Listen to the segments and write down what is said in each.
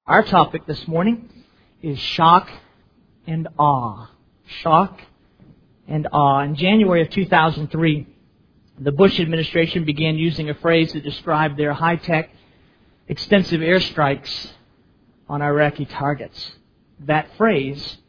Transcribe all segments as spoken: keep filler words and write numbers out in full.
Our topic this morning is shock and awe. Shock and awe. In January of two thousand three, the Bush administration began using a phrase to describe their high-tech, extensive airstrikes on Iraqi targets. That phrase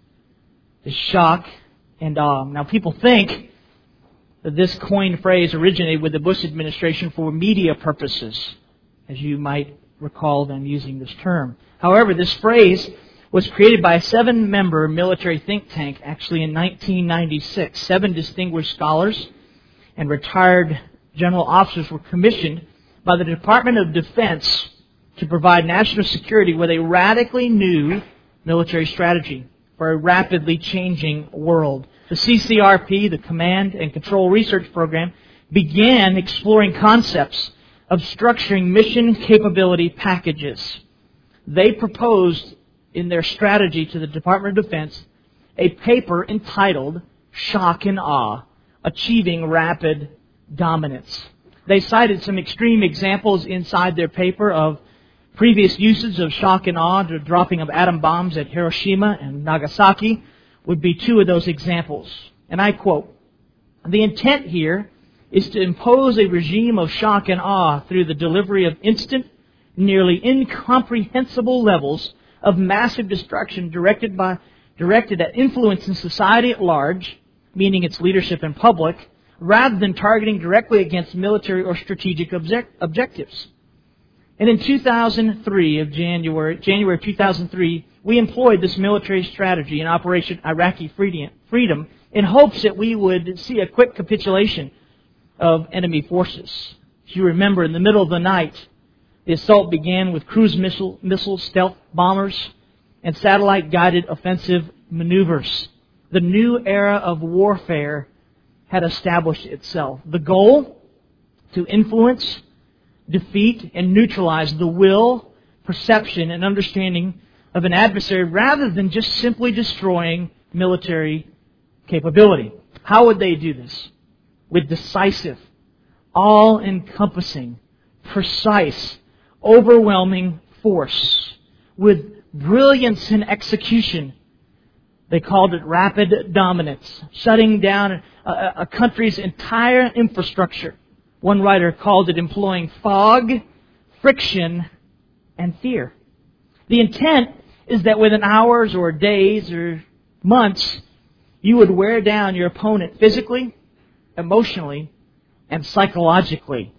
is shock and awe. Now, people think that this coined phrase originated with the Bush administration for media purposes, as you might recall them using this term. However, this phrase was created by a seven-member military think tank, actually in nineteen ninety-six. Seven distinguished scholars and retired general officers were commissioned by the Department of Defense to provide national security with a radically new military strategy for a rapidly changing world. The C C R P, the Command and Control Research Program, began exploring concepts of structuring mission capability packages. They proposed in their strategy to the Department of Defense a paper entitled Shock and Awe, Achieving Rapid Dominance. They cited some extreme examples inside their paper of previous uses of shock and awe. The dropping of atom bombs at Hiroshima and Nagasaki would be two of those examples. And I quote, "The intent here is to impose a regime of shock and awe through the delivery of instant, nearly incomprehensible levels of massive destruction directed by directed at influencing society at large, meaning its leadership and public, rather than targeting directly against military or strategic object, objectives." And in two thousand three, of January, January of two thousand three, we employed this military strategy in Operation Iraqi Freedom in hopes that we would see a quick capitulation of enemy forces. If you remember, in the middle of the night, the assault began with cruise missile, missiles, stealth bombers, and satellite-guided offensive maneuvers. The new era of warfare had established itself. The goal? To influence, defeat, and neutralize the will, perception, and understanding of an adversary rather than just simply destroying military capability. How would they do this? With decisive, all-encompassing, precise, overwhelming force. With brilliance in execution. They called it rapid dominance, shutting down a, a country's entire infrastructure. One writer called it employing fog, friction, and fear. The intent is that within hours or days or months, you would wear down your opponent physically, emotionally, and psychologically.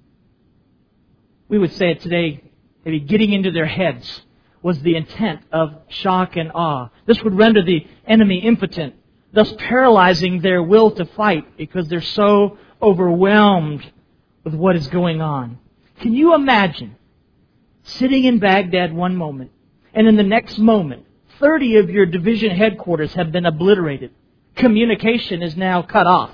We would say it today, maybe getting into their heads was the intent of shock and awe. This would render the enemy impotent, thus paralyzing their will to fight because they're so overwhelmed with what is going on. Can you imagine sitting in Baghdad one moment, and in the next moment, thirty of your division headquarters have been obliterated. Communication is now cut off.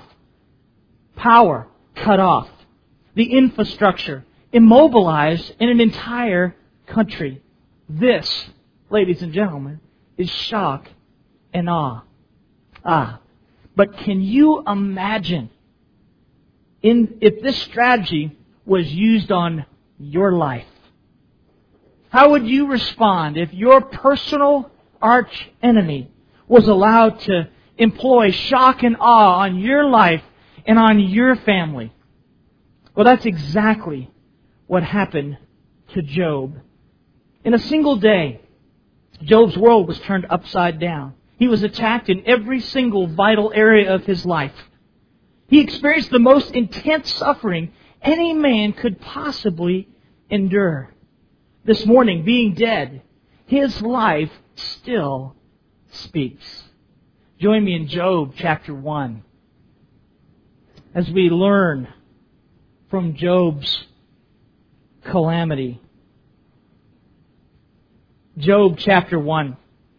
Power cut off. The infrastructure immobilized in an entire country. This, ladies and gentlemen, is shock and awe. Ah, but can you imagine in, if this strategy was used on your life? How would you respond if your personal arch enemy was allowed to employ shock and awe on your life and on your family? Well, that's exactly what happened to Job. In a single day, Job's world was turned upside down. He was attacked in every single vital area of his life. He experienced the most intense suffering any man could possibly endure. This morning, being dead, his life still speaks. Join me in Job chapter one as we learn from Job's calamity. Job chapter one.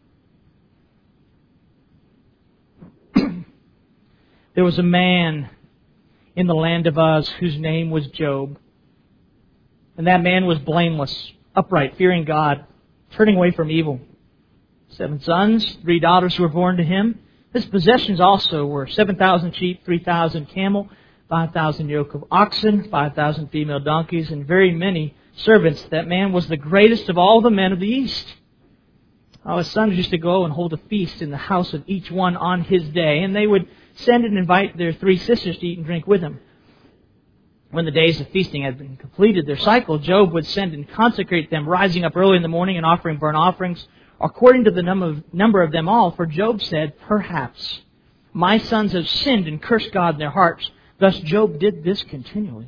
There was a man in the land of Uz whose name was Job. And that man was blameless, upright, fearing God, turning away from evil. Seven sons, three daughters were born to him. His possessions also were seven thousand sheep, three thousand camel, five thousand yoke of oxen, five thousand female donkeys, and very many servants, that man was the greatest of all the men of the East. Oh, his sons used to go and hold a feast in the house of each one on his day, and they would send and invite their three sisters to eat and drink with him. When the days of feasting had been completed their cycle, Job would send and consecrate them, rising up early in the morning and offering burnt offerings, according to the number of them all. For Job said, "Perhaps my sons have sinned and cursed God in their hearts." Thus Job did this continually.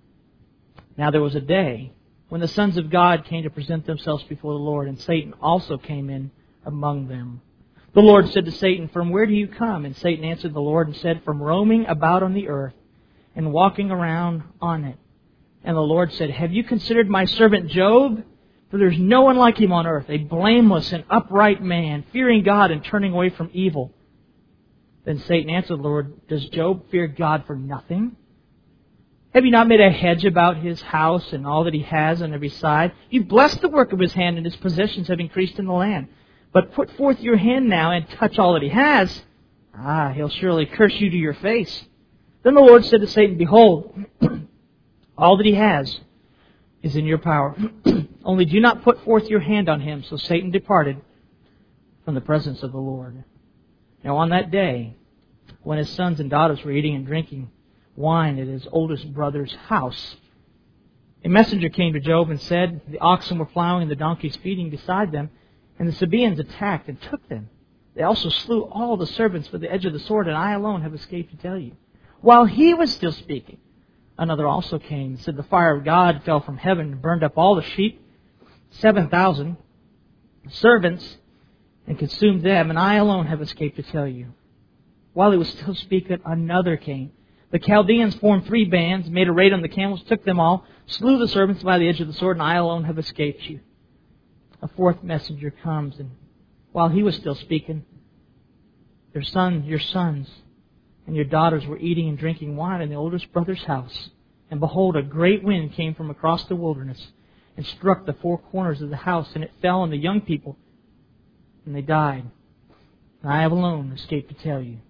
Now there was a day when the sons of God came to present themselves before the Lord, and Satan also came in among them. The Lord said to Satan, "From where do you come?" And Satan answered the Lord and said, "From roaming about on the earth and walking around on it." And the Lord said, "Have you considered my servant Job? For there is no one like him on earth, a blameless and upright man, fearing God and turning away from evil." Then Satan answered the Lord, "Does Job fear God for nothing? Have you not made a hedge about his house and all that he has on every side? You've blessed the work of his hand, and his possessions have increased in the land. But put forth your hand now and touch all that he has. Ah, he'll surely curse you to your face." Then the Lord said to Satan, "Behold, all that he has is in your power. Only do not put forth your hand on him." So Satan departed from the presence of the Lord. Now on that day, when his sons and daughters were eating and drinking wine at his oldest brother's house, a messenger came to Job and said, "The oxen were plowing and the donkeys feeding beside them, and the Sabaeans attacked and took them. They also slew all the servants with the edge of the sword, and I alone have escaped to tell you." While he was still speaking, another also came and said, "The fire of God fell from heaven and burned up all the sheep, seven thousand servants, and consumed them, and I alone have escaped to tell you." While he was still speaking, another came. The Chaldeans formed three bands, made a raid on the camels, took them all, slew the servants by the edge of the sword, and I alone have escaped you. A fourth messenger comes, and while he was still speaking, their son, your sons and your daughters were eating and drinking wine in the oldest brother's house. And behold, a great wind came from across the wilderness and struck the four corners of the house, and it fell on the young people, and they died. And I have alone escaped to tell you.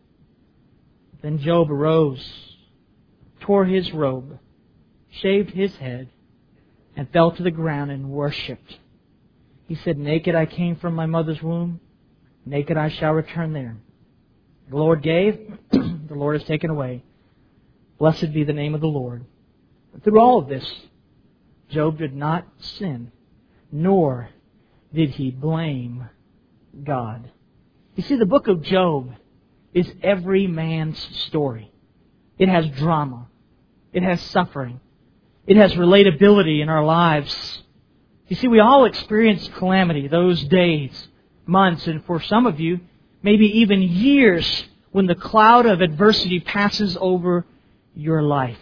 Then Job arose, tore his robe, shaved his head, and fell to the ground and worshipped. He said, "Naked I came from my mother's womb, naked I shall return there. The Lord gave, the Lord has taken away. Blessed be the name of the Lord." But through all of this, Job did not sin, nor did he blame God. You see, the book of Job is every man's story. It has drama. It has suffering. It has relatability in our lives. You see, we all experience calamity, those days, months, and for some of you, maybe even years, when the cloud of adversity passes over your life.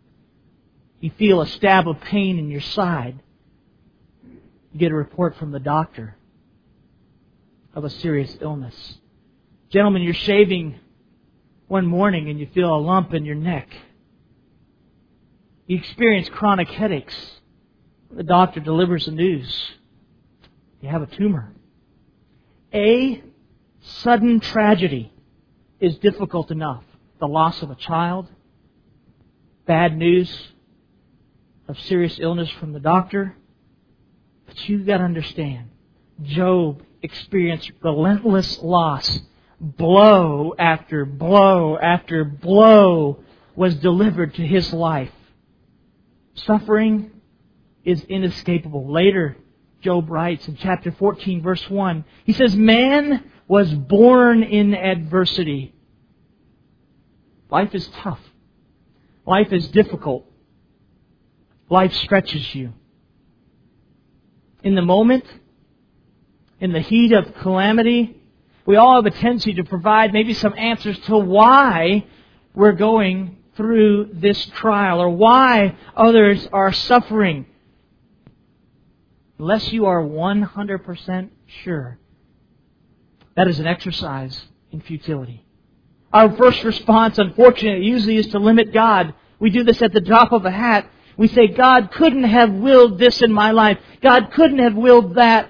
You feel a stab of pain in your side. You get a report from the doctor of a serious illness. Gentlemen, you're shaving one morning and you feel a lump in your neck. You experience chronic headaches. The doctor delivers the news. You have a tumor. A sudden tragedy is difficult enough. The loss of a child, bad news of serious illness from the doctor. But you've got to understand, Job experienced relentless loss. Blow after blow after blow was delivered to his life. Suffering is inescapable. Later, Job writes in chapter fourteen, verse one, he says, "Man was born in adversity." Life is tough. Life is difficult. Life stretches you. In the moment, in the heat of calamity, we all have a tendency to provide maybe some answers to why we're going through this trial or why others are suffering. Unless you are one hundred percent sure, that is an exercise in futility. Our first response, unfortunately, usually is to limit God. We do this at the drop of a hat. We say, God couldn't have willed this in my life. God couldn't have willed that.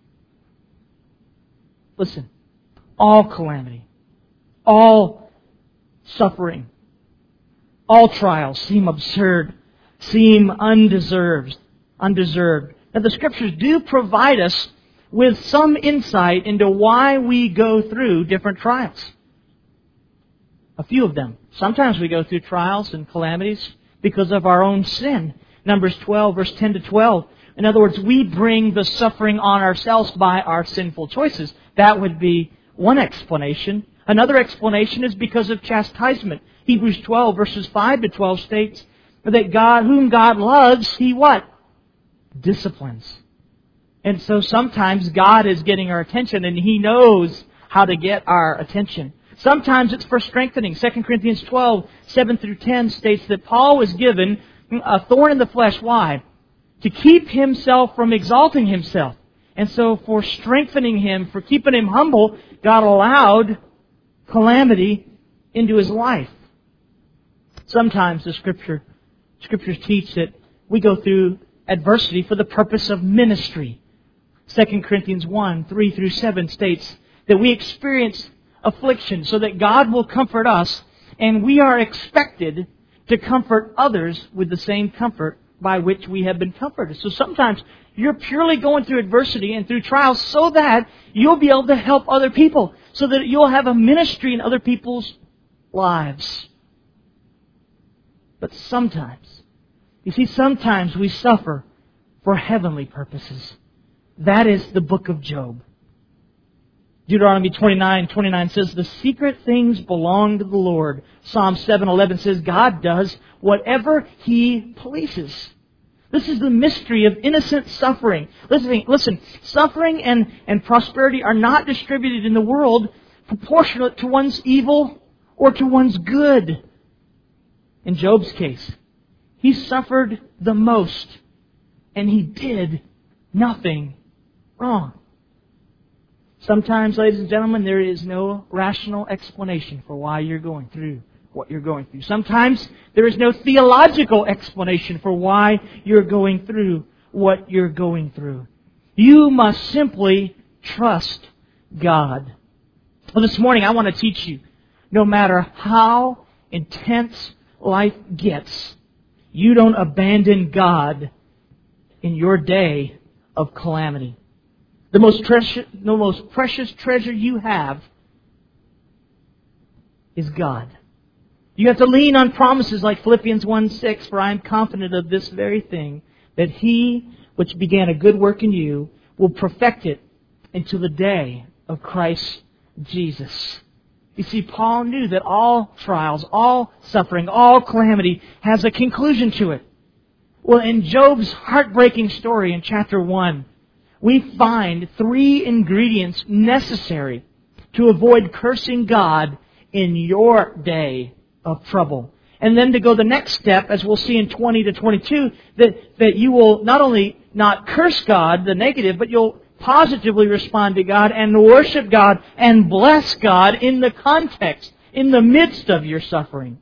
Listen, all calamity, all suffering, all trials seem absurd, seem undeserved, undeserved. Now, the Scriptures do provide us with some insight into why we go through different trials. A few of them. Sometimes we go through trials and calamities because of our own sin. Numbers twelve, verse ten to twelve. In other words, we bring the suffering on ourselves by our sinful choices. That would be one explanation. Another explanation is because of chastisement. Hebrews twelve, verses five to twelve states that God, whom God loves, He what? Disciplines. And so sometimes God is getting our attention and He knows how to get our attention. Sometimes it's for strengthening. Second Corinthians twelve, seven through ten states that Paul was given a thorn in the flesh. Why? To keep himself from exalting himself. And so for strengthening him, for keeping him humble, God allowed calamity into his life. Sometimes the Scripture, Scriptures teach that we go through adversity for the purpose of ministry. Second Corinthians one, three through seven states that we experience affliction so that God will comfort us, and we are expected to comfort others with the same comfort by which we have been comforted. So sometimes you're purely going through adversity and through trials so that you'll be able to help other people, so that you'll have a ministry in other people's lives. But sometimes, you see, sometimes we suffer for heavenly purposes. That is the book of Job. Deuteronomy twenty-nine, twenty-nine says, the secret things belong to the Lord. Psalm seven eleven says, God does whatever He pleases. This is the mystery of innocent suffering. Listen, listen, suffering and, and prosperity are not distributed in the world proportionate to one's evil or to one's good. In Job's case, he suffered the most, and he did nothing wrong. Sometimes, ladies and gentlemen, there is no rational explanation for why you're going through what you're going through. Sometimes there is no theological explanation for why you're going through what you're going through. You must simply trust God. Well, this morning I want to teach you, no matter how intense life gets, you don't abandon God in your day of calamity. The most precious, the most precious treasure you have is God. You have to lean on promises like Philippians one six, for I am confident of this very thing, that He which began a good work in you will perfect it until the day of Christ Jesus. You see, Paul knew that all trials, all suffering, all calamity has a conclusion to it. Well, in Job's heartbreaking story in chapter one, we find three ingredients necessary to avoid cursing God in your day of trouble. And then to go the next step, as we'll see in twenty to twenty-two, that, that you will not only not curse God, the negative, but you'll positively respond to God and worship God and bless God in the context, in the midst of your suffering.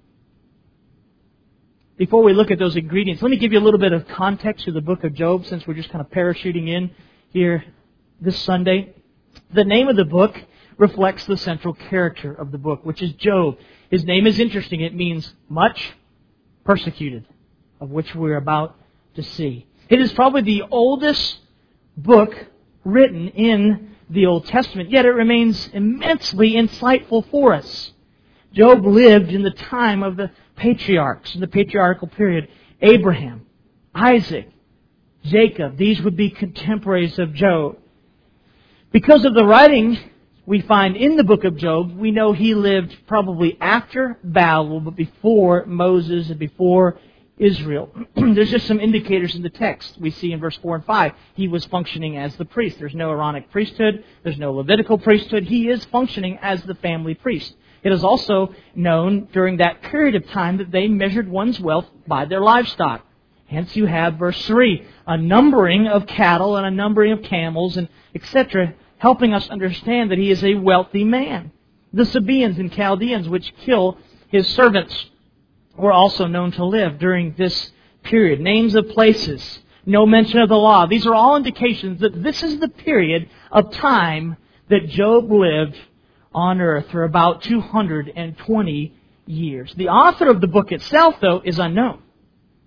Before we look at those ingredients, let me give you a little bit of context to the book of Job, since we're just kind of parachuting in here this Sunday. The name of the book reflects the central character of the book, which is Job. His name is interesting. It means much persecuted, of which we're about to see. It is probably the oldest book written in the Old Testament, yet it remains immensely insightful for us. Job lived in the time of the patriarchs, in the patriarchal period. Abraham, Isaac, Jacob, these would be contemporaries of Job. Because of the writing we find in the book of Job, we know he lived probably after Babel, but before Moses and before Israel. There's just some indicators in the text. We see in verse four and five, he was functioning as the priest. There's no Aaronic priesthood. There's no Levitical priesthood. He is functioning as the family priest. It is also known during that period of time that they measured one's wealth by their livestock. Hence you have verse three, a numbering of cattle and a numbering of camels and et cetera, helping us understand that he is a wealthy man. The Sabaeans and Chaldeans, which kill his servants, were also known to live during this period. Names of places, no mention of the law. These are all indications that this is the period of time that Job lived on earth for about two hundred twenty years. The author of the book itself, though, is unknown.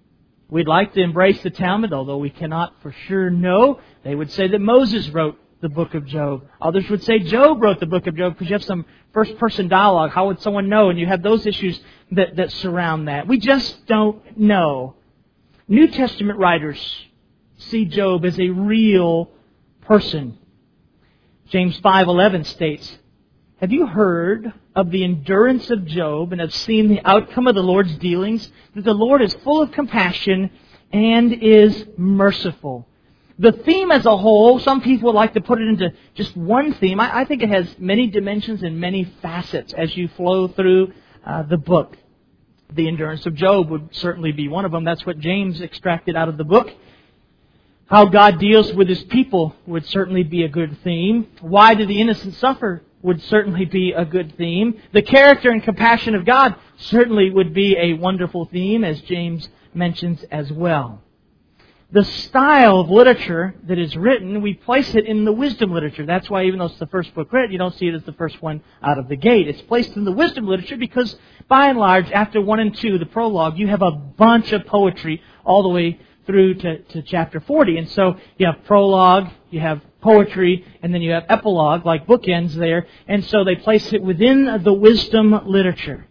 We'd like to embrace the Talmud, although we cannot for sure know. They would say that Moses wrote the book of Job. Others would say Job wrote the book of Job because you have some first-person dialogue. How would someone know? And you have those issues that, that surround that. We just don't know. New Testament writers see Job as a real person. James five eleven states, "Have you heard of the endurance of Job and have seen the outcome of the Lord's dealings? That the Lord is full of compassion and is merciful." The theme as a whole, some people would like to put it into just one theme. I, I think it has many dimensions and many facets as you flow through uh, the book. The endurance of Job would certainly be one of them. That's what James extracted out of the book. How God deals with His people would certainly be a good theme. Why do the innocent suffer would certainly be a good theme. The character and compassion of God certainly would be a wonderful theme, as James mentions as well. The style of literature that is written, we place it in the wisdom literature. That's why even though it's the first book written, you don't see it as the first one out of the gate. It's placed in the wisdom literature because, by and large, after one and two, the prologue, you have a bunch of poetry all the way through to, to chapter forty. And so you have prologue, you have poetry, and then you have epilogue, like bookends there. And so they place it within the wisdom literature.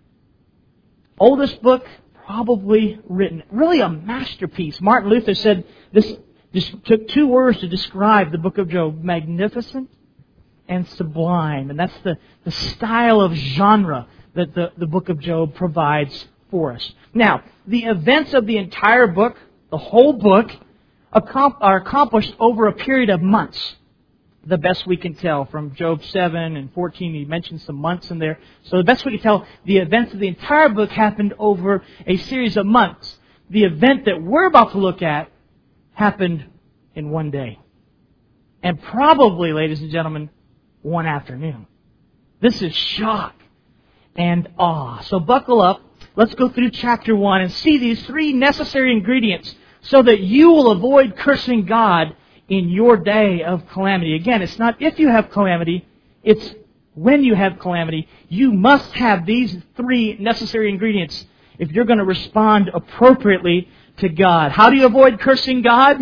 Oldest book probably written. Really a masterpiece. Martin Luther said this, this took two words to describe the book of Job: magnificent and sublime. And that's the, the style of genre that the, the book of Job provides for us. Now, the events of the entire book, the whole book, are accomplished over a period of months. The best we can tell from Job seven and fourteen, he mentions some months in there. So the best we can tell, the events of the entire book happened over a series of months. The event that we're about to look at happened in one day. And probably, ladies and gentlemen, one afternoon. This is shock and awe. So buckle up. Let's go through chapter one and see these three necessary ingredients so that you will avoid cursing God in your day of calamity. Again, it's not if you have calamity, it's when you have calamity. You must have these three necessary ingredients if you're going to respond appropriately to God. How do you avoid cursing God?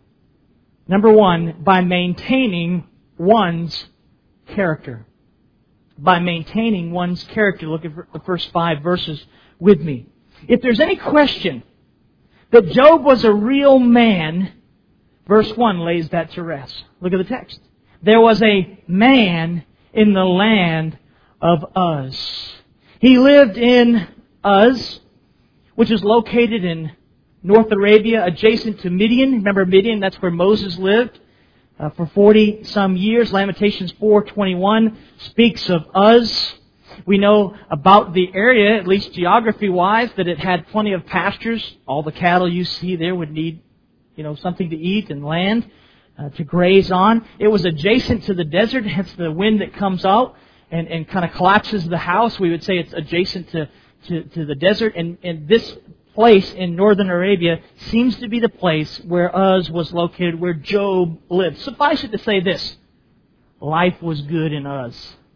Number one, by maintaining one's character. By maintaining one's character. Look at the first five verses with me. If there's any question that Job was a real man, verse one lays that to rest. Look at the text. There was a man in the land of Uz. He lived in Uz, which is located in North Arabia, adjacent to Midian. Remember Midian? That's where Moses lived uh, for forty some years. Lamentations four twenty-one speaks of Uz. We know about the area, at least geography-wise, that it had plenty of pastures. All the cattle you see there would need, you know, something to eat and land uh, to graze on. It was adjacent to the desert, hence the wind that comes out and, and kind of collapses the house. We would say it's adjacent to, to, to the desert. And, and this place in northern Arabia seems to be the place where Uz was located, where Job lived. Suffice it to say this: life was good in Uz.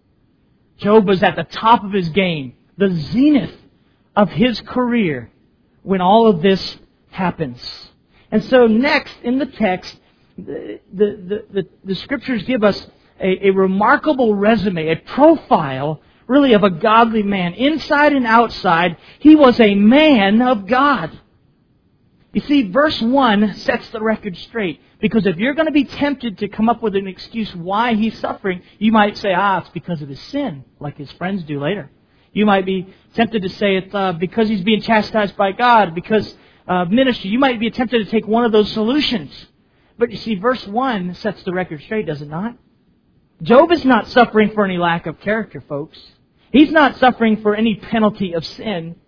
Job was at the top of his game, the zenith of his career, when all of this happens. And so next in the text, the, the, the, the Scriptures give us a, a remarkable resume, a profile, really, of a godly man. Inside and outside, he was a man of God. You see, verse one sets the record straight. Because if you're going to be tempted to come up with an excuse why he's suffering, you might say, ah, it's because of his sin, like his friends do later. You might be tempted to say it's uh, because he's being chastised by God, because uh, ministry. You might be tempted to take one of those solutions. But you see, verse one sets the record straight, does it not? Job is not suffering for any lack of character, folks. He's not suffering for any penalty of sin.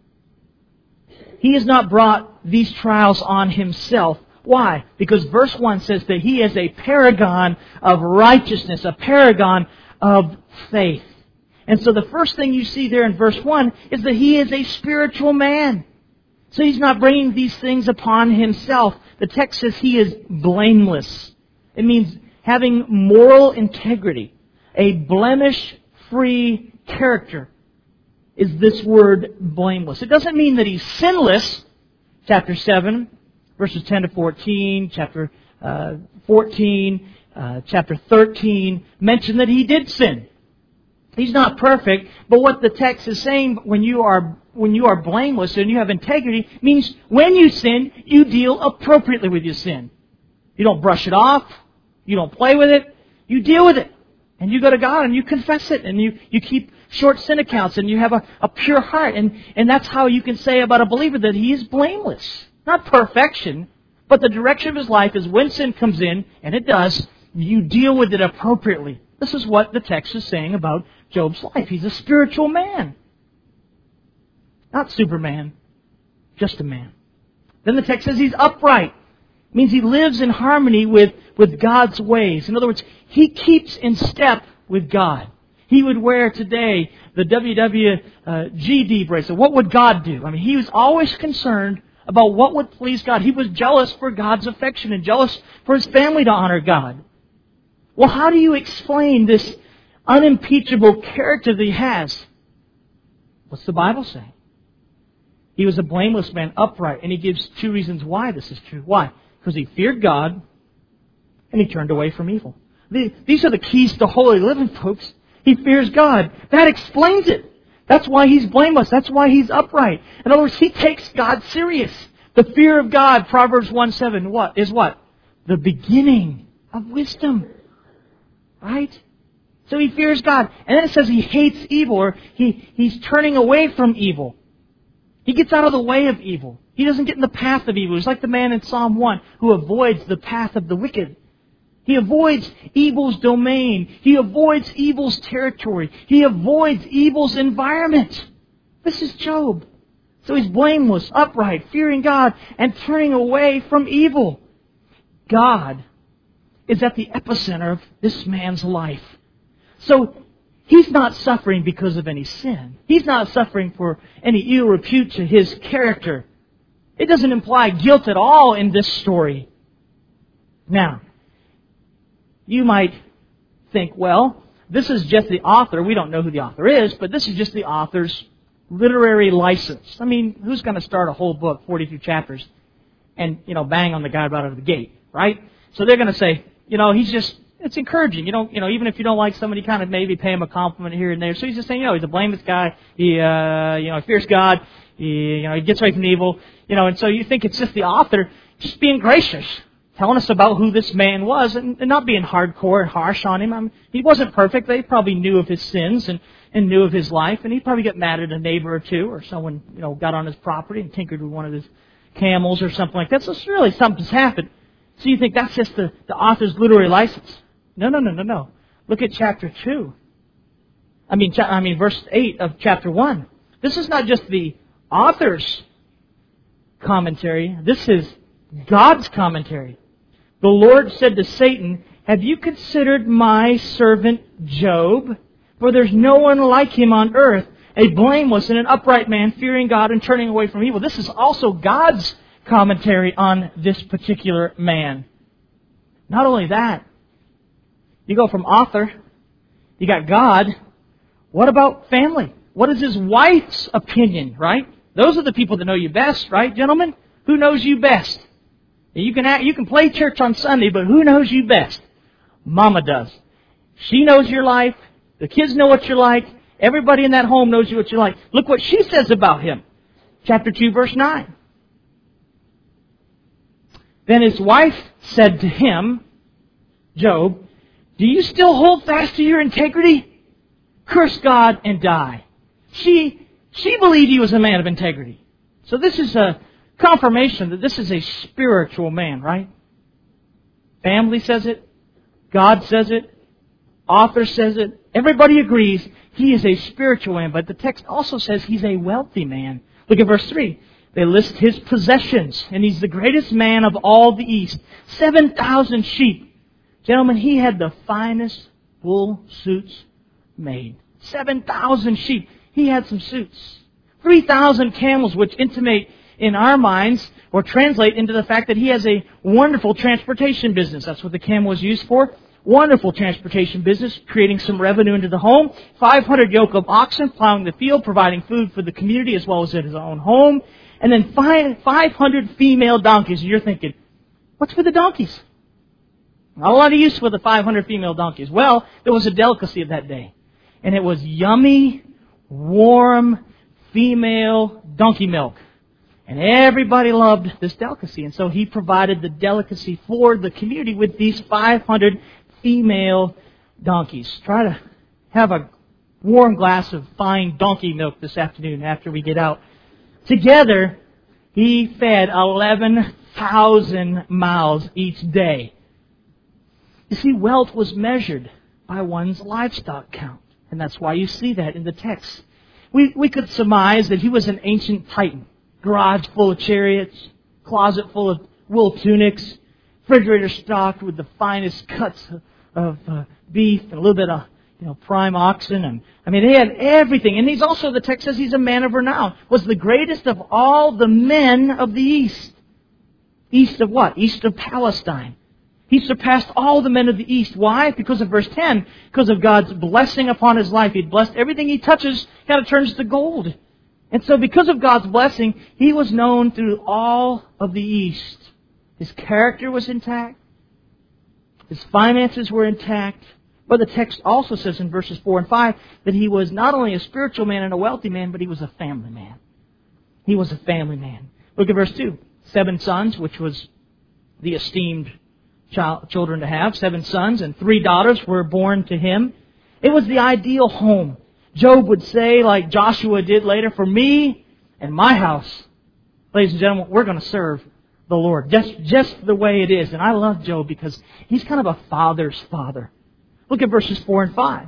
He has not brought these trials on himself. Why? Because verse one says that he is a paragon of righteousness, a paragon of faith. And so the first thing you see there in verse one is that he is a spiritual man. So he's not bringing these things upon himself. The text says he is blameless. It means having moral integrity. A blemish-free character is this word blameless. It doesn't mean that he's sinless. chapter seven, verses ten to fourteen, chapter uh, fourteen, uh, chapter thirteen, mention that he did sin. He's not perfect, but what the text is saying, when you are when you are blameless and you have integrity, means when you sin, you deal appropriately with your sin. You don't brush it off. You don't play with it. You deal with it. And you go to God and you confess it. And you, you keep short sin accounts. And you have a, a pure heart. And, and that's how you can say about a believer that he is blameless. Not perfection, but the direction of his life is when sin comes in, and it does, you deal with it appropriately. This is what the text is saying about Job's life. He's a spiritual man. Not Superman, just a man. Then the text says he's upright. It means he lives in harmony with, with God's ways. In other words, he keeps in step with God. He would wear today the W W G D bracelet. What would God do? I mean, he was always concerned about what would please God. He was jealous for God's affection and jealous for his family to honor God. Well, how do you explain this unimpeachable character that he has? What's the Bible say? He was a blameless man, upright, and he gives two reasons why this is true. Why? Because he feared God, and he turned away from evil. These are the keys to holy living, folks. He fears God. That explains it. That's why he's blameless. That's why he's upright. In other words, he takes God serious. The fear of God, Proverbs one seven, what is what? The beginning of wisdom. Right? So he fears God. And then it says he hates evil, or he, he's turning away from evil. He gets out of the way of evil. He doesn't get in the path of evil. He's like the man in Psalm one who avoids the path of the wicked. He avoids evil's domain. He avoids evil's territory. He avoids evil's environment. This is Job. So he's blameless, upright, fearing God, and turning away from evil. God is at the epicenter of this man's life. So he's not suffering because of any sin. He's not suffering for any ill repute to his character. It doesn't imply guilt at all in this story. Now, you might think, well, this is just the author. We don't know who the author is, but this is just the author's literary license. I mean, who's going to start a whole book, forty-two chapters, and, you know, bang on the guy right out of the gate, right? So they're going to say, you know, he's just, it's encouraging. You don't, you know, even if you don't like somebody, kind of maybe pay him a compliment here and there. So he's just saying, you know, he's a blameless guy. He, uh, you know, he fears God. He, you know, he gets away from evil. You know, and so you think it's just the author just being gracious, telling us about who this man was, and, and not being hardcore and harsh on him. I mean, he wasn't perfect. They probably knew of his sins and, and knew of his life, and he'd probably get mad at a neighbor or two, or someone, you know, got on his property and tinkered with one of his camels or something like that. So it's really something's happened. So you think that's just the, the author's literary license. No, no, no, no, no. Look at chapter two. I mean, cha- I mean, verse eight of chapter one. This is not just the author's commentary. This is God's commentary. The Lord said to Satan, "Have you considered my servant Job? For there's no one like him on earth, a blameless and an upright man, fearing God and turning away from evil." This is also God's commentary on this particular man. Not only that, you go from author, you got God. What about family? What is his wife's opinion, right? Those are the people that know you best, right, gentlemen? Who knows you best? You can act, you can play church on Sunday, but who knows you best? Mama does. She knows your life. The kids know what you're like. Everybody in that home knows what you're like. Look what she says about him. Chapter two, verse nine. Then his wife said to him, Job, "Do you still hold fast to your integrity? Curse God and die." She, she believed he was a man of integrity. So this is a confirmation that this is a spiritual man, right? Family says it. God says it. Author says it. Everybody agrees he is a spiritual man. But the text also says he's a wealthy man. Look at verse three. They list his possessions, and he's the greatest man of all the East. seven thousand sheep. Gentlemen, he had the finest wool suits made. seven thousand sheep. He had some suits. three thousand camels, which intimate in our minds or translate into the fact that he has a wonderful transportation business. That's what the camel was used for. Wonderful transportation business, creating some revenue into the home. five hundred yoke of oxen plowing the field, providing food for the community as well as at his own home. And then five hundred female donkeys. And you're thinking, what's with the donkeys? Not a lot of use for the five hundred female donkeys. Well, there was a delicacy of that day. And it was yummy, warm, female donkey milk. And everybody loved this delicacy. And so he provided the delicacy for the community with these five hundred female donkeys. Try to have a warm glass of fine donkey milk this afternoon after we get out. Together, he fed eleven thousand mouths each day. You see, wealth was measured by one's livestock count. And that's why you see that in the text. We, we could surmise that he was an ancient titan. Garage full of chariots, closet full of wool tunics, refrigerator stocked with the finest cuts of, of uh, beef and a little bit of you know prime oxen. And I mean, he had everything. And he's also, the text says he's a man of renown. Was the greatest of all the men of the East. East of what? East of Palestine. He surpassed all the men of the East. Why? Because of verse ten. Because of God's blessing upon his life. He'd blessed everything he touches, kind of turns to gold. And so because of God's blessing, he was known through all of the East. His character was intact. His finances were intact. But the text also says in verses four and five that he was not only a spiritual man and a wealthy man, but he was a family man. He was a family man. Look at verse two. Seven sons, which was the esteemed child, children to have. Seven sons and three daughters were born to him. It was the ideal home. Job would say, like Joshua did later, for me and my house, ladies and gentlemen, we're going to serve the Lord. Just, just the way it is. And I love Job because he's kind of a father's father. Look at verses four and five.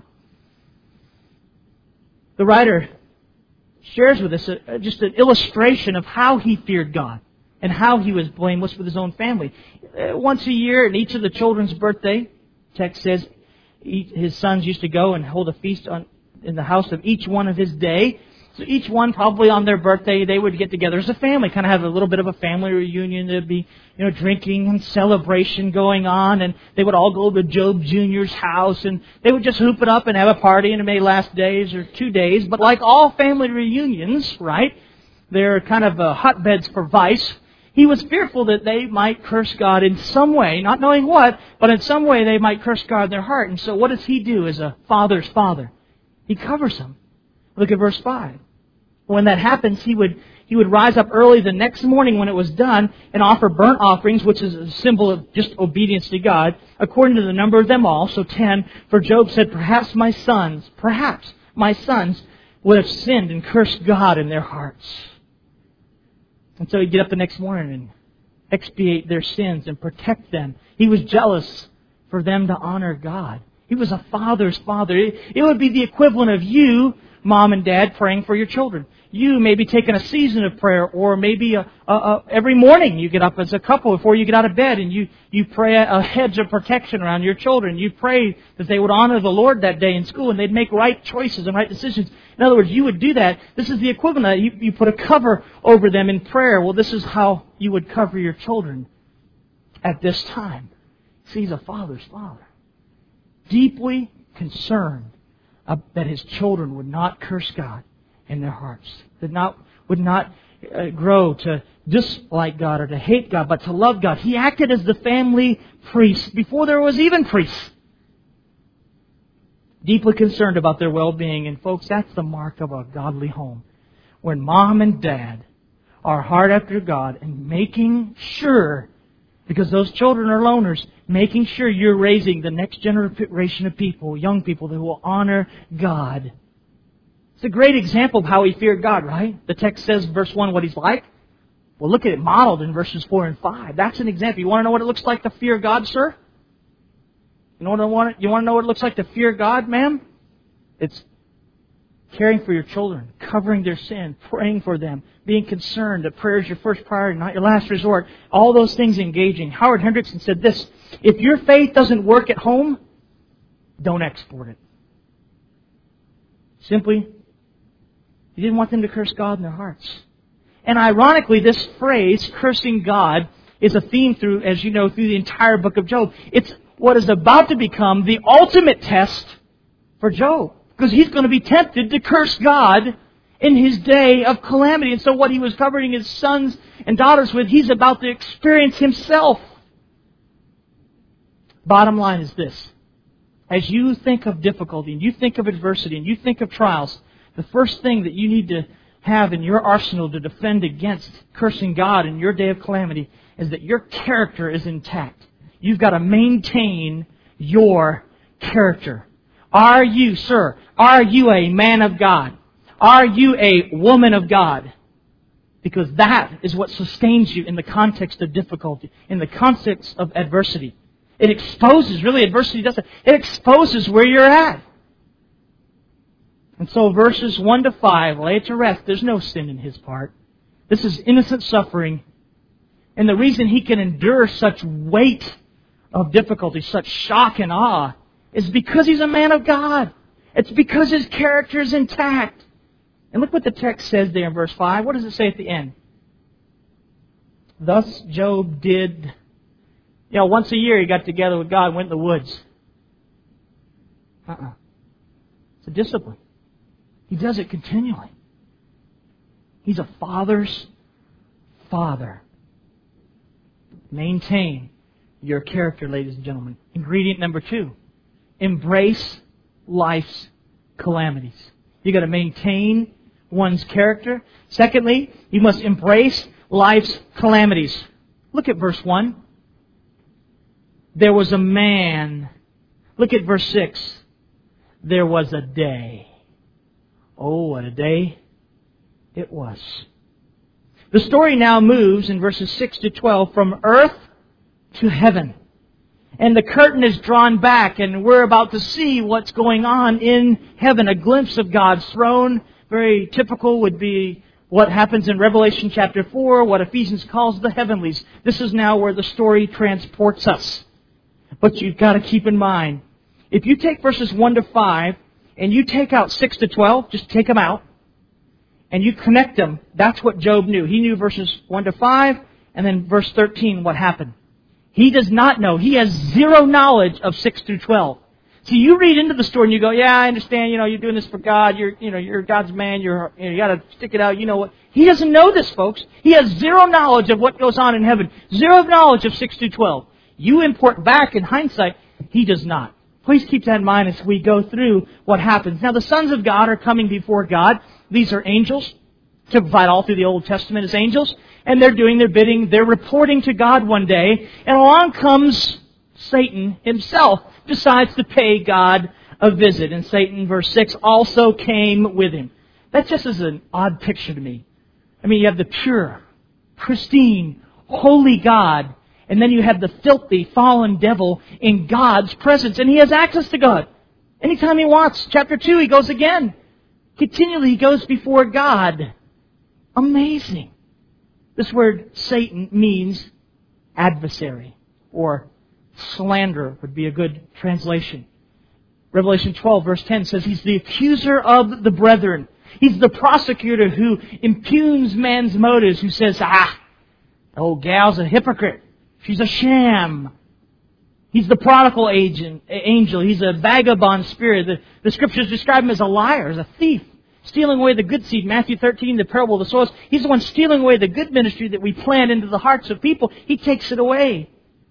The writer shares with us a, just an illustration of how he feared God and how he was blameless with his own family. Uh, once a year, at each of the children's birthday, text says his sons used to go and hold a feast on in the house of each one of his day. So each one, probably on their birthday, they would get together as a family, kind of have a little bit of a family reunion. There'd be, you know, drinking and celebration going on, and they would all go to Job Junior's house, and they would just hoop it up and have a party, and it may last days or two days. But like all family reunions, right, they're kind of uh, hotbeds for vice. He was fearful that they might curse God in some way, not knowing what, but in some way they might curse God in their heart. And so what does he do as a father's father? He covers them. Look at verse five. When that happens, he would he would rise up early the next morning when it was done and offer burnt offerings, which is a symbol of just obedience to God, according to the number of them all. So ten. For Job said, perhaps my sons, perhaps my sons would have sinned and cursed God in their hearts. And so he'd get up the next morning and expiate their sins and protect them. He was jealous for them to honor God. He was a father's father. It would be the equivalent of you, mom and dad, praying for your children. You maybe taking a season of prayer, or maybe a, a, a, every morning you get up as a couple before you get out of bed and you, you pray a, a hedge of protection around your children. You pray that they would honor the Lord that day in school and they'd make right choices and right decisions. In other words, you would do that. This is the equivalent of that. You, you put a cover over them in prayer. Well, this is how you would cover your children at this time. See, he's a father's father. Deeply concerned uh, that his children would not curse God in their hearts, that not would not uh, grow to dislike God or to hate God, but to love God. He acted as the family priest before there was even priests. Deeply concerned about their well-being. And folks, that's the mark of a godly home. When mom and dad are hard after God and making sure, because those children are loners, making sure you're raising the next generation of people, young people, that will honor God. It's a great example of how he feared God, right? The text says, verse one, what he's like. Well, look at it modeled in verses four and five. That's an example. You want to know what it looks like to fear God, sir? You know what I want? You want to know what it looks like to fear God, ma'am? It's caring for your children, covering their sin, praying for them, being concerned that prayer is your first priority, not your last resort. All those things engaging. Howard Hendrickson said this: if your faith doesn't work at home, don't export it. Simply, he didn't want them to curse God in their hearts. And ironically, this phrase, cursing God, is a theme through, as you know, through the entire book of Job. It's what is about to become the ultimate test for Job. Because he's going to be tempted to curse God in his day of calamity. And so what he was covering his sons and daughters with, he's about to experience himself. Bottom line is this. As you think of difficulty, and you think of adversity, and you think of trials, the first thing that you need to have in your arsenal to defend against cursing God in your day of calamity is that your character is intact. You've got to maintain your character. Are you, sir, are you a man of God? Are you a woman of God? Because that is what sustains you in the context of difficulty, in the context of adversity. It exposes, really adversity does it, it exposes where you're at. And so verses one to five, lay it to rest. There's no sin in his part. This is innocent suffering. And the reason he can endure such weight of difficulty, such shock and awe, is because he's a man of God. It's because his character is intact. And look what the text says there in verse five. What does it say at the end? Thus Job did... You know, once a year he got together with God and went in the woods. Uh-uh. It's a discipline. He does it continually. He's a father's father. Maintain your character, ladies and gentlemen. Ingredient number two. Embrace life's calamities. You've got to maintain one's character. Secondly, you must embrace life's calamities. Look at verse one. There was a man. Look at verse six. There was a day. Oh, what a day it was. The story now moves in verses six to twelve from earth to heaven. And the curtain is drawn back and we're about to see what's going on in heaven. A glimpse of God's throne. Very typical would be what happens in Revelation chapter four, what Ephesians calls the heavenlies. This is now where the story transports us. But you've got to keep in mind, if you take verses one to five and you take out six to twelve, just take them out, and you connect them, that's what Job knew. He knew verses one to five, and then verse thirteen, what happened. He does not know. He has zero knowledge of six through twelve. So you read into the story and you go, yeah, I understand, you know, you're doing this for God, you're, you know, you're God's man, you're, you know, you got to stick it out, you know what. He doesn't know this, folks. He has zero knowledge of what goes on in heaven. Zero knowledge of six through twelve. You import back in hindsight, he does not. Please keep that in mind as we go through what happens. Now, the sons of God are coming before God. These are angels, typified all through the Old Testament as angels. And they're doing their bidding. They're reporting to God one day. And along comes Satan himself, decides to pay God a visit. And Satan, verse six, also came with him. That just is an odd picture to me. I mean, you have the pure, pristine, holy God. And then you have the filthy, fallen devil in God's presence. And he has access to God. Anytime he wants. Chapter two, he goes again. Continually, he goes before God. Amazing. This word Satan means adversary. Or slanderer would be a good translation. Revelation twelve, verse ten says he's the accuser of the brethren. He's the prosecutor who impugns man's motives. Who says, ah, the old gal's a hypocrite. She's a sham. He's the prodigal agent, angel. He's a vagabond spirit. The, the Scriptures describe him as a liar, as a thief, stealing away the good seed. Matthew thirteen, the parable of the soils. He's the one stealing away the good ministry that we plant into the hearts of people. He takes it away.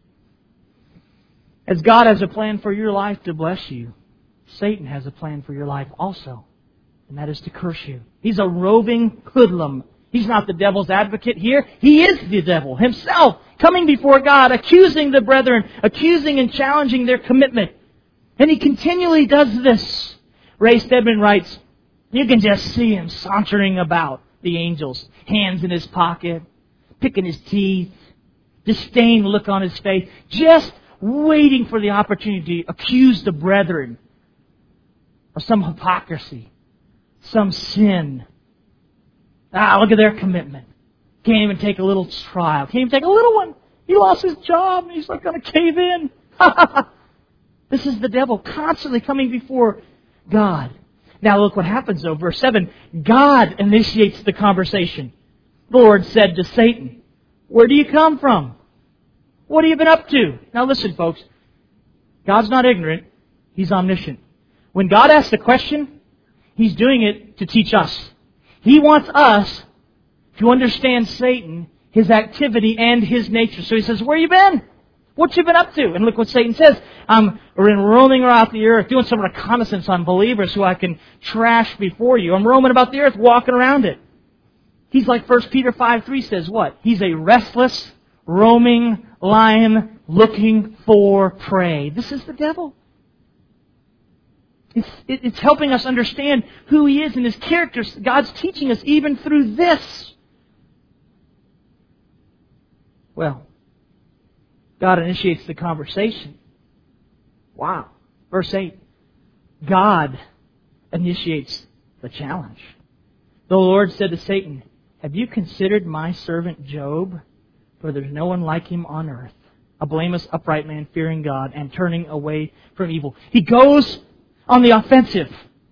As God has a plan for your life to bless you, Satan has a plan for your life also. And that is to curse you. He's a roving hoodlum. He's not the devil's advocate here. He is the devil himself, coming before God, accusing the brethren, accusing and challenging their commitment. And he continually does this. Ray Stedman writes, you can just see him sauntering about the angels, hands in his pocket, picking his teeth, disdain look on his face, just waiting for the opportunity to accuse the brethren of some hypocrisy, some sin. Ah, look at their commitment. Can't even take a little trial. Can't even take a little one. He lost his job and he's like going to cave in. This is the devil constantly coming before God. Now look what happens though. Verse seven. God initiates the conversation. The Lord said to Satan, where do you come from? What have you been up to? Now listen, folks. God's not ignorant. He's omniscient. When God asks a question, He's doing it to teach us. He wants us to understand Satan, his activity, and his nature. So he says, where you been? What you been up to? And look what Satan says. I'm roaming around the earth, doing some reconnaissance on believers who I can trash before you. I'm roaming about the earth, walking around it. He's like First Peter five three says what? He's a restless, roaming lion looking for prey. This is the devil. It's, it's helping us understand who he is and his characters. God's teaching us even through this. Well, God initiates the conversation. Wow. Verse eight. God initiates the challenge. The Lord said to Satan, have you considered my servant Job? For there's no one like him on earth. A blameless, upright man, fearing God and turning away from evil. He goes on the offensive.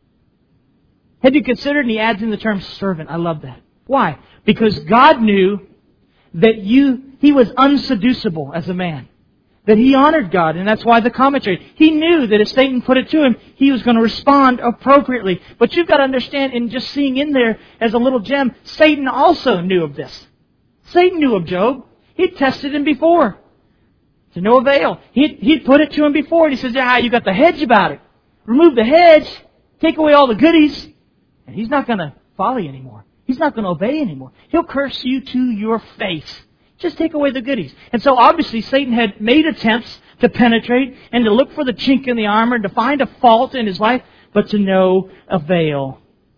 Have you considered? And he adds in the term servant. I love that. Why? Because God knew that you, he was unseducible as a man. That he honored God, and that's why the commentary. He knew that if Satan put it to him, he was going to respond appropriately. But you've got to understand, in just seeing in there as a little gem, Satan also knew of this. Satan knew of Job. He'd tested him before. To no avail. He'd, he'd put it to him before, and he says, ah, you got the hedge about it. Remove the hedge, take away all the goodies, and he's not going to follow you anymore. He's not going to obey anymore. He'll curse you to your face. Just take away the goodies. And so obviously Satan had made attempts to penetrate and to look for the chink in the armor and to find a fault in his life, but to no avail.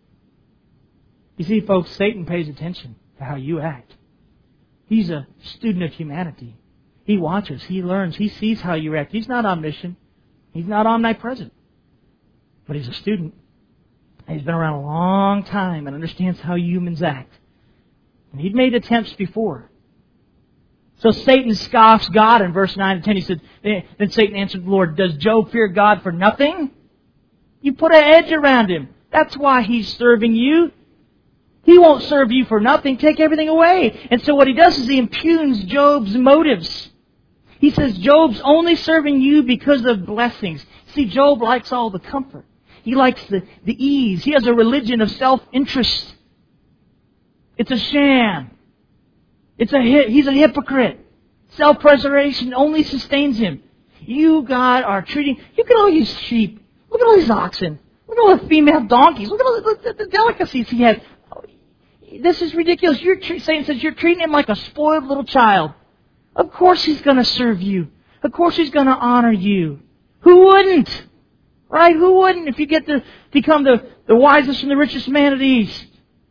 You see, folks, Satan pays attention to how you act. He's a student of humanity. He watches, he learns, he sees how you act. He's not omniscient. He's not omnipresent. But he's a student. He's been around a long time and understands how humans act. And he'd made attempts before. So Satan scoffs God in verse nine and ten. He said, then Satan answered the Lord, does Job fear God for nothing? You put an edge around him. That's why he's serving you. He won't serve you for nothing. Take everything away. And so what he does is he impugns Job's motives. He says Job's only serving you because of blessings. See, Job likes all the comfort. He likes the, the ease. He has a religion of self-interest. It's a sham. It's a He's a hypocrite. Self-preservation only sustains him. You, God, are treating... Look at all these sheep. Look at all these oxen. Look at all the female donkeys. Look at all the, the, the delicacies he has. This is ridiculous. You're tre- Satan says you're treating him like a spoiled little child. Of course he's going to serve you. Of course he's going to honor you. Who wouldn't? Right? Who wouldn't if you get to become the, the wisest and the richest man of the East?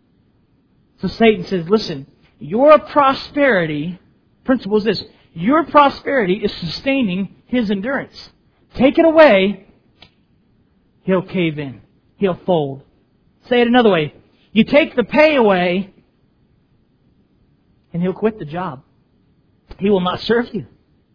So Satan says, listen, your prosperity, principle is this, your prosperity is sustaining his endurance. Take it away, he'll cave in. He'll fold. Say it another way. You take the pay away, and he'll quit the job. He will not serve you.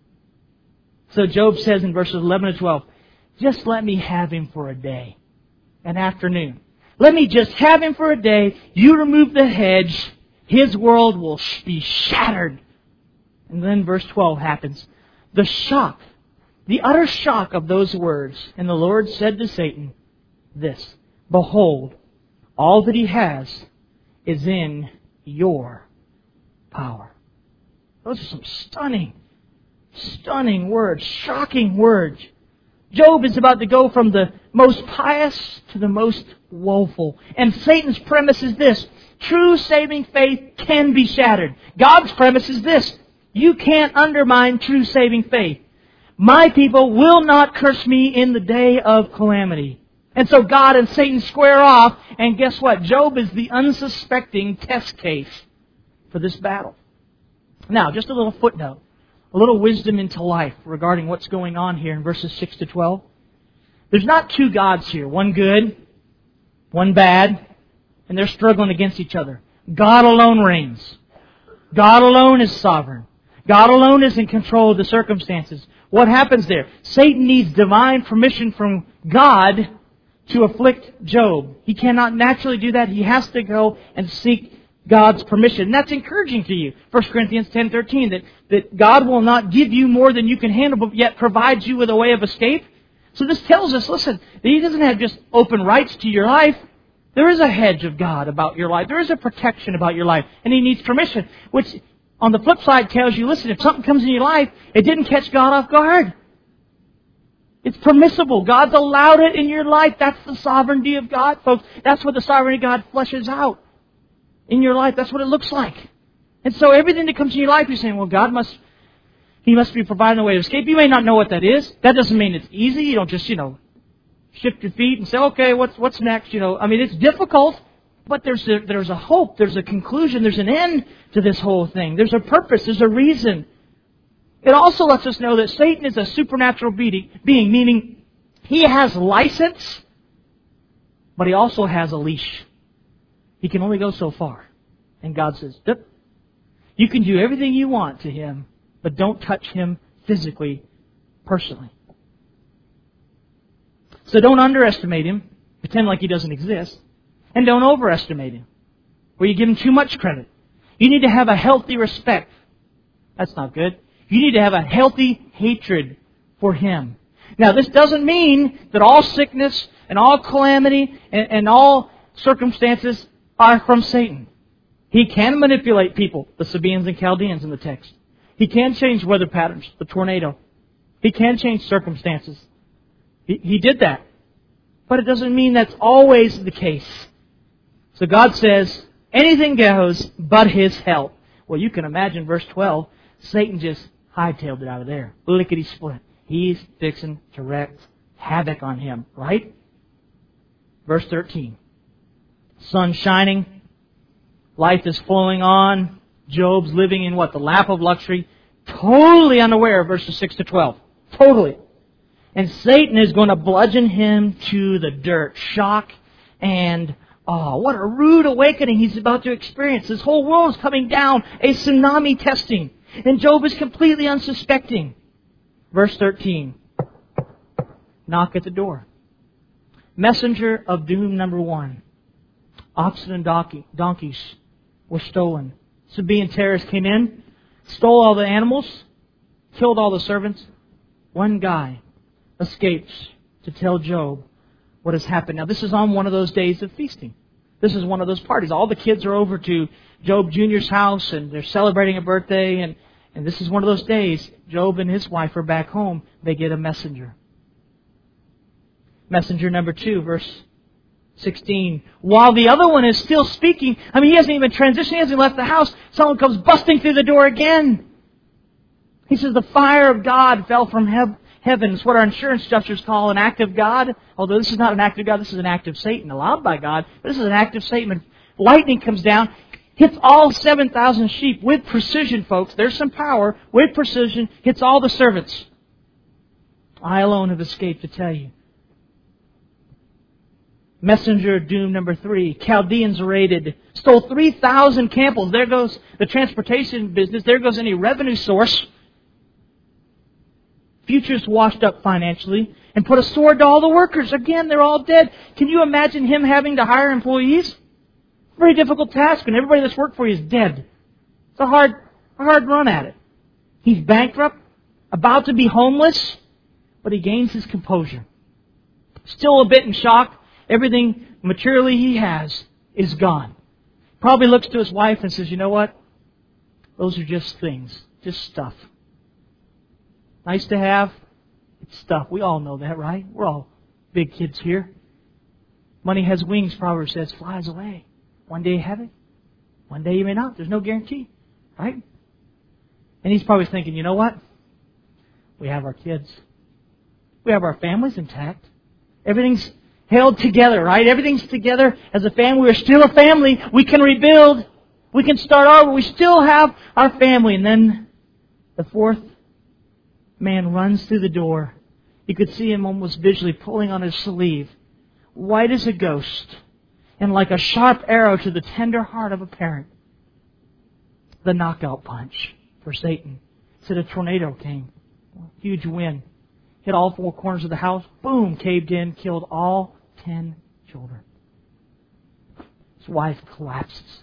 So Job says in verses eleven and twelve, just let me have him for a day, an afternoon. Let me just have him for a day. You remove the hedge. His world will be shattered. And then verse twelve happens. The shock, the utter shock of those words. And the Lord said to Satan, this, behold, all that he has is in your power. Those are some stunning, stunning words, shocking words. Job is about to go from the most pious to the most woeful. And Satan's premise is this. True saving faith can be shattered. God's premise is this. You can't undermine true saving faith. My people will not curse me in the day of calamity. And so God and Satan square off. And guess what? Job is the unsuspecting test case for this battle. Now, just a little footnote. A little wisdom into life regarding what's going on here in verses six to twelve. There's not two gods here. One good, one bad, and they're struggling against each other. God alone reigns. God alone is sovereign. God alone is in control of the circumstances. What happens there? Satan needs divine permission from God to afflict Job. He cannot naturally do that. He has to go and seek God's permission. And that's encouraging to you. First Corinthians ten thirteen, that, that God will not give you more than you can handle, but yet provides you with a way of escape. So this tells us, listen, that He doesn't have just open rights to your life. There is a hedge of God about your life. There is a protection about your life. And He needs permission. Which, on the flip side, tells you, listen, if something comes in your life, it didn't catch God off guard. It's permissible. God's allowed it in your life. That's the sovereignty of God, folks. That's what the sovereignty of God fleshes out in your life. That's what it looks like. And so everything that comes in your life, you're saying, well, God must, He must be providing a way to escape. You may not know what that is. That doesn't mean it's easy. You don't just, you know, shift your feet and say, okay, what's what's next? You know, I mean, it's difficult, but there's a, there's a hope, there's a conclusion, there's an end to this whole thing. There's a purpose, there's a reason. It also lets us know that Satan is a supernatural being, meaning he has license, but he also has a leash. He can only go so far. And God says, yep, you can do everything you want to him, but don't touch him physically, personally. So don't underestimate him, pretend like he doesn't exist, and don't overestimate him, where you give him too much credit. You need to have a healthy respect. That's not good. You need to have a healthy hatred for him. Now, this doesn't mean that all sickness and all calamity and, and all circumstances are from Satan. He can manipulate people, the Sabaeans and Chaldeans in the text. He can change weather patterns, the tornado. He can change circumstances. He, he did that. But it doesn't mean that's always the case. So God says, anything goes but his help. Well, you can imagine verse twelve. Satan just hightailed it out of there. Lickety split. He's fixing to wreak havoc on him, right? Verse thirteen. Sun shining. Life is flowing on. Job's living in what? The lap of luxury. Totally unaware of verses six to twelve. Totally. And Satan is going to bludgeon him to the dirt. Shock and oh, what a rude awakening he's about to experience. His whole world is coming down. A tsunami testing. And Job is completely unsuspecting. Verse thirteen. Knock at the door. Messenger of doom number one. Oxen and donkey, donkeys were stolen. Sabaean terrorists came in, stole all the animals, killed all the servants. One guy escapes to tell Job what has happened. Now, this is on one of those days of feasting. This is one of those parties. All the kids are over to Job Junior's house, and they're celebrating a birthday, and, and this is one of those days. Job and his wife are back home. They get a messenger. Messenger number two, verse sixteen. While the other one is still speaking, I mean, he hasn't even transitioned, he hasn't left the house. Someone comes busting through the door again. He says, the fire of God fell from heaven. Heaven is what our insurance adjusters call an act of God. Although this is not an act of God, this is an act of Satan, allowed by God. But this is an act of Satan. Lightning comes down, hits all seven thousand sheep with precision, folks. There's some power. With precision, hits all the servants. I alone have escaped to tell you. Messenger of doom number three. Chaldeans raided. Stole three thousand camels. There goes the transportation business. There goes any revenue source. Futures washed up financially, and put a sword to all the workers. Again, they're all dead. Can you imagine him having to hire employees? Very difficult task, and everybody that's worked for you is dead. It's a hard, a hard run at it. He's bankrupt, about to be homeless, but he gains his composure. Still a bit in shock. Everything materially he has is gone. Probably looks to his wife and says, you know what? Those are just things, just stuff. Nice to have. It's stuff. We all know that, right? We're all big kids here. Money has wings, Proverbs says, flies away. One day you have it. One day you may not. There's no guarantee. Right? And he's probably thinking, you know what? We have our kids. We have our families intact. Everything's held together, right? Everything's together as a family. We're still a family. We can rebuild. We can start over. We still have our family. And then the fourth man runs through the door. You could see him almost visually pulling on his sleeve. White as a ghost. And like a sharp arrow to the tender heart of a parent. The knockout punch for Satan. Said a tornado came. Huge wind. Hit all four corners of the house. Boom! Caved in. Killed all ten children. His wife collapses.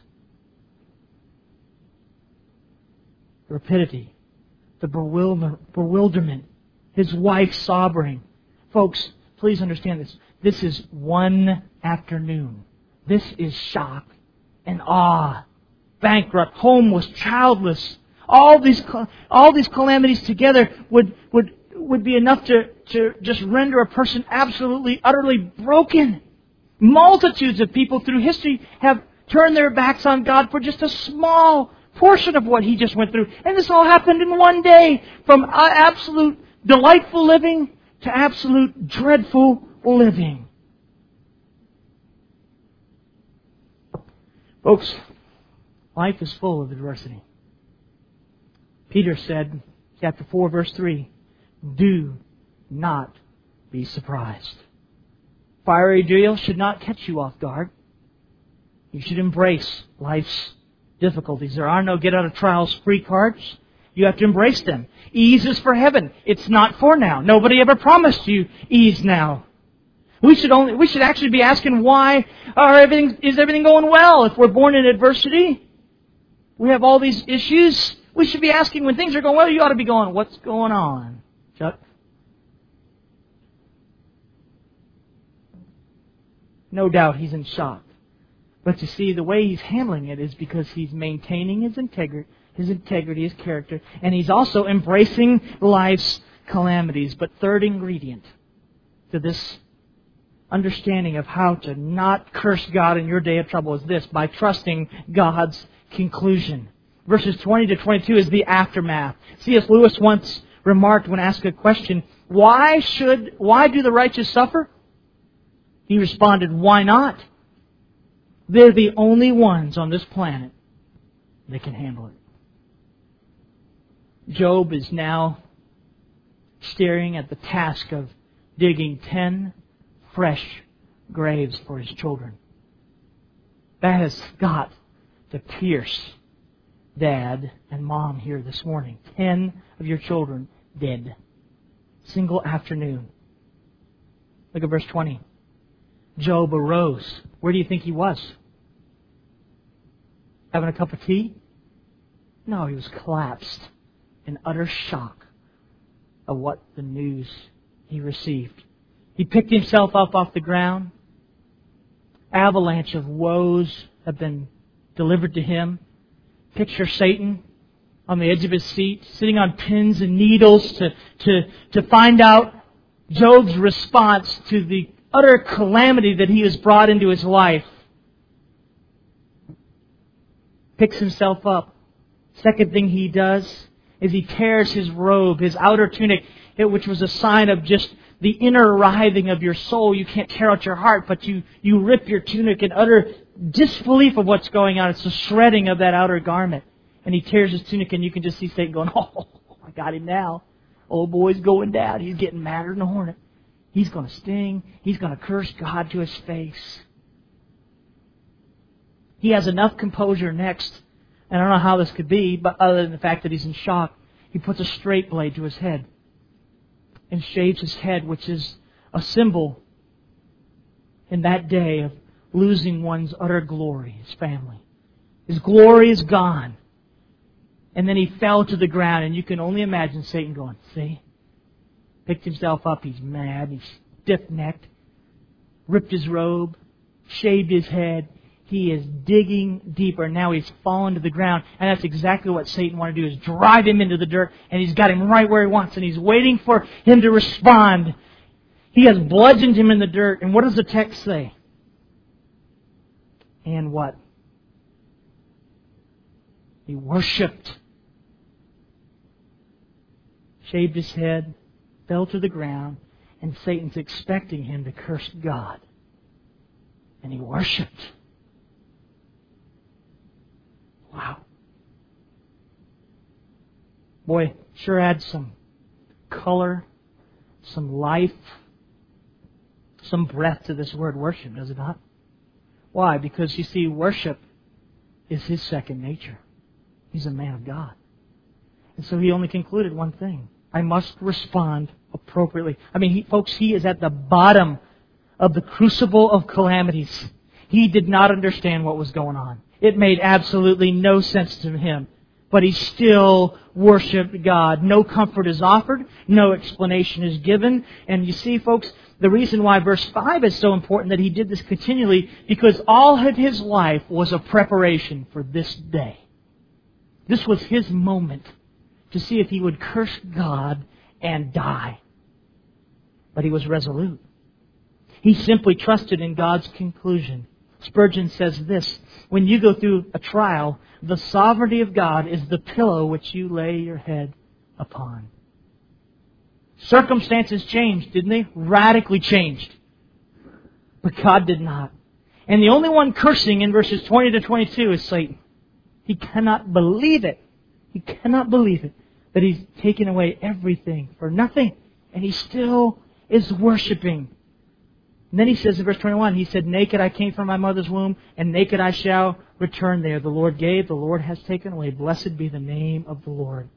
The rapidity. The bewilder, bewilderment. His wife sobbing. Folks, please understand this. This is one afternoon. This is shock and awe. Bankrupt, homeless, childless. All these all these calamities together would would would be enough to, to just render a person absolutely, utterly broken. Multitudes of people through history have turned their backs on God for just a small portion of what He just went through. And this all happened in one day, from absolute delightful living to absolute dreadful living. Folks, life is full of adversity. Peter said, chapter four, verse three, do not be surprised. Fiery ordeal should not catch you off guard. You should embrace life's difficulties. There are no get-out-of-trials-free cards. You have to embrace them. Ease is for heaven. It's not for now. Nobody ever promised you ease now. We should only we should actually be asking why are everything is everything going well if we're born in adversity? We have all these issues. We should be asking when things are going well, you ought to be going, what's going on, Chuck? No doubt he's in shock. But you see, the way he's handling it is because he's maintaining his integrity, his integrity, his character, and he's also embracing life's calamities. But third ingredient to this understanding of how to not curse God in your day of trouble is this: by trusting God's conclusion. Verses twenty to twenty-two is the aftermath. C S Lewis once remarked when asked a question, why should, why do the righteous suffer? He responded, why not? They're the only ones on this planet that can handle it. Job is now staring at the task of digging ten fresh graves for his children. That has got to pierce Dad and Mom here this morning. Ten of your children dead. Single afternoon. Look at verse twenty. Job arose. Where do you think he was? Having a cup of tea? No, he was collapsed in utter shock of what the news he received. He picked himself up off the ground. Avalanche of woes have been delivered to him. Picture Satan on the edge of his seat, sitting on pins and needles to, to, to find out Job's response to the utter calamity that he has brought into his life. Picks himself up. Second thing he does is he tears his robe, his outer tunic, which was a sign of just the inner writhing of your soul. You can't tear out your heart, but you, you rip your tunic in utter disbelief of what's going on. It's the shredding of that outer garment. And he tears his tunic, and you can just see Satan going, oh, I got him now. Old boy's going down. He's getting madder than a hornet. He's going to sting. He's going to curse God to his face. He has enough composure next. And I don't know how this could be, but other than the fact that he's in shock, he puts a straight blade to his head and shaves his head, which is a symbol in that day of losing one's utter glory, his family. His glory is gone. And then he fell to the ground, and you can only imagine Satan going, see? Picked himself up, he's mad, he's stiff-necked, ripped his robe, shaved his head. He is digging deeper. Now he's fallen to the ground, and that's exactly what Satan wanted to do, is drive him into the dirt, and he's got him right where he wants, and he's waiting for him to respond. He has bludgeoned him in the dirt, and what does the text say? And what? He worshipped. Shaved his head, fell to the ground, and Satan's expecting him to curse God. And he worshipped. Wow. Boy, sure adds some color, some life, some breath to this word worship, does it not? Why? Because you see, worship is his second nature. He's a man of God. And so he only concluded one thing. I must respond appropriately. I mean, he, folks, he is at the bottom of the crucible of calamities. He did not understand what was going on. It made absolutely no sense to him. But he still worshipped God. No comfort is offered. No explanation is given. And you see, folks, The reason why verse five is so important that he did this continually, because all of his life was a preparation for this day. This was his moment to see if he would curse God and die. But he was resolute. He simply trusted in God's conclusion. Spurgeon says this, when you go through a trial, the sovereignty of God is the pillow which you lay your head upon. Circumstances changed, didn't they? Radically changed. But God did not. And the only one cursing in verses twenty to twenty-two is Satan. He cannot believe it. He cannot believe it that he's taken away everything for nothing. And he still is worshiping. And then he says in verse twenty-one, he said, naked I came from my mother's womb, and naked I shall return there. The Lord gave, the Lord has taken away. Blessed be the name of the Lord.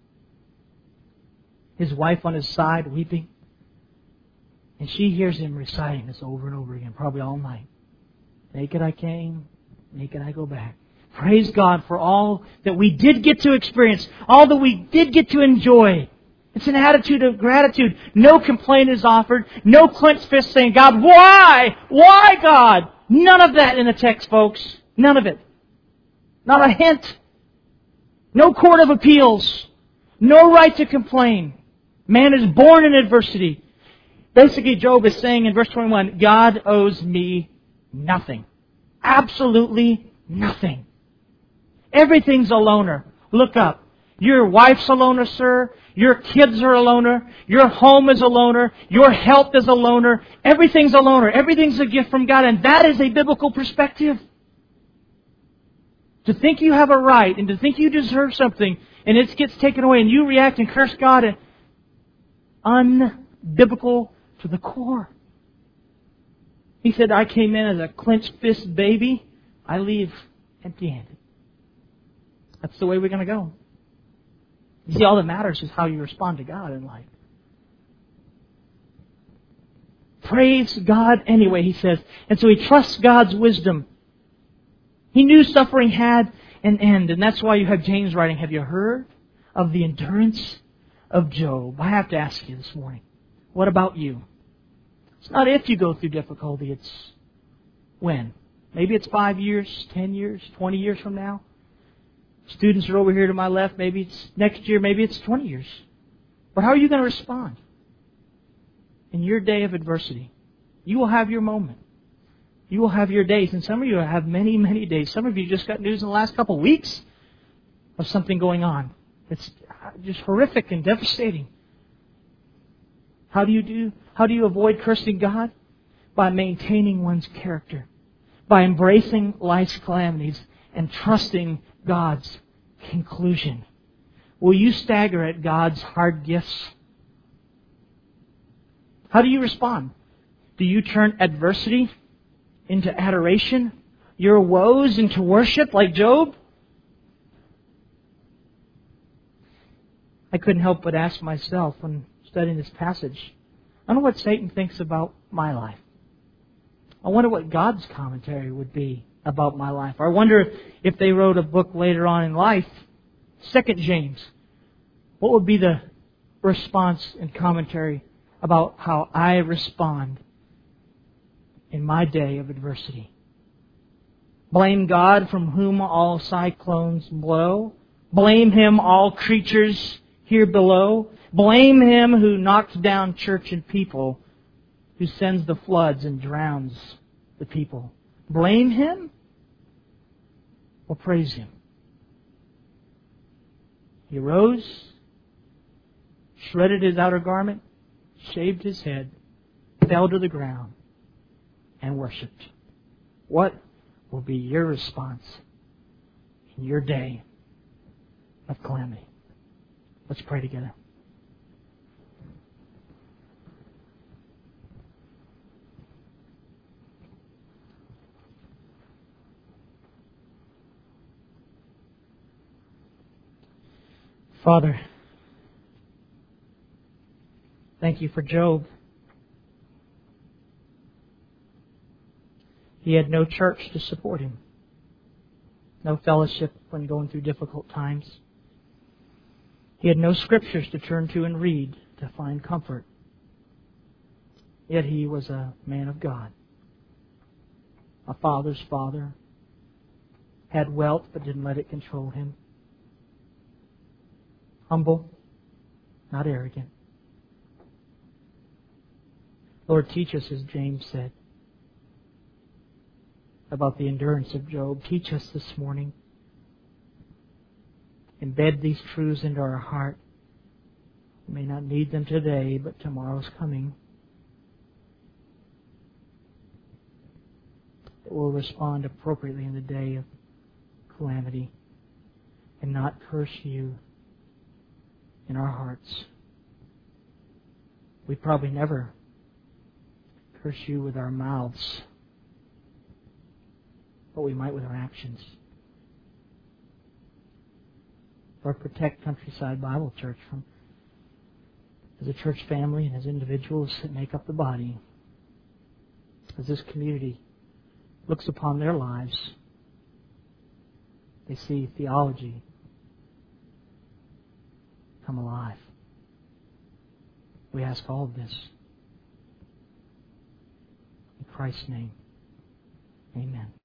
His wife on his side weeping. And she hears him reciting this over and over again, probably all night. Naked I came, naked I go back. Praise God for all that we did get to experience, all that we did get to enjoy. It's an attitude of gratitude. No complaint is offered. No clenched fist saying, God, why? Why, God? None of that in the text, folks. None of it. Not a hint. No court of appeals. No right to complain. Man is born in adversity. Basically, Job is saying in verse twenty-one, God owes me nothing. Absolutely nothing. Everything's a loaner. Look up. Your wife's a loaner, sir. Your kids are a loaner. Your home is a loaner. Your health is a loaner. Everything's a loaner. Everything's a gift from God. And that is a biblical perspective. To think you have a right and to think you deserve something and it gets taken away and you react and curse God, and unbiblical to the core. He said, I came in as a clenched fist baby. I leave empty-handed. That's the way we're going to go. You see, all that matters is how you respond to God in life. Praise God anyway, he says. And so he trusts God's wisdom. He knew suffering had an end. And that's why you have James writing, have you heard of the endurance of Job? I have to ask you this morning, what about you? It's not if you go through difficulty, it's when. Maybe it's five years, ten years, twenty years from now. Students are over here to my left. Maybe it's next year. Maybe it's twenty years. But how are you going to respond in your day of adversity? You will have your moment. You will have your days. And some of you have many, many days. Some of you just got news in the last couple of weeks of something going on. It's just horrific and devastating. How do you do? How do you avoid cursing God? By maintaining one's character. By embracing life's calamities and trusting God's conclusion. Will you stagger at God's hard gifts? How do you respond? Do you turn adversity into adoration? Your woes into worship like Job? I couldn't help but ask myself when studying this passage, I wonder what Satan thinks about my life. I wonder what God's commentary would be about my life. I wonder if they wrote a book later on in life, Second James, what would be the response and commentary about how I respond in my day of adversity? Blame God from whom all cyclones blow. Blame Him all creatures here below. Blame Him who knocks down church and people, who sends the floods and drowns the people. Blame Him or praise Him? He rose, shredded his outer garment, shaved his head, fell to the ground, and worshipped. What will be your response in your day of calamity? Let's pray together. Father, thank You for Job. He had no church to support him, no fellowship when going through difficult times. He had no scriptures to turn to and read to find comfort. Yet he was a man of God, a father's father, had wealth but didn't let it control him. Humble, not arrogant. Lord, teach us, as James said, about the endurance of Job. Teach us this morning. Embed these truths into our heart. We may not need them today, but tomorrow's coming. That we'll respond appropriately in the day of calamity and not curse you in our hearts. We probably never curse you with our mouths, but we might with our actions. Lord, protect Countryside Bible Church from as a church family and as individuals that make up the body. As this community looks upon their lives, they see theology come alive. We ask all of this in Christ's name. Amen.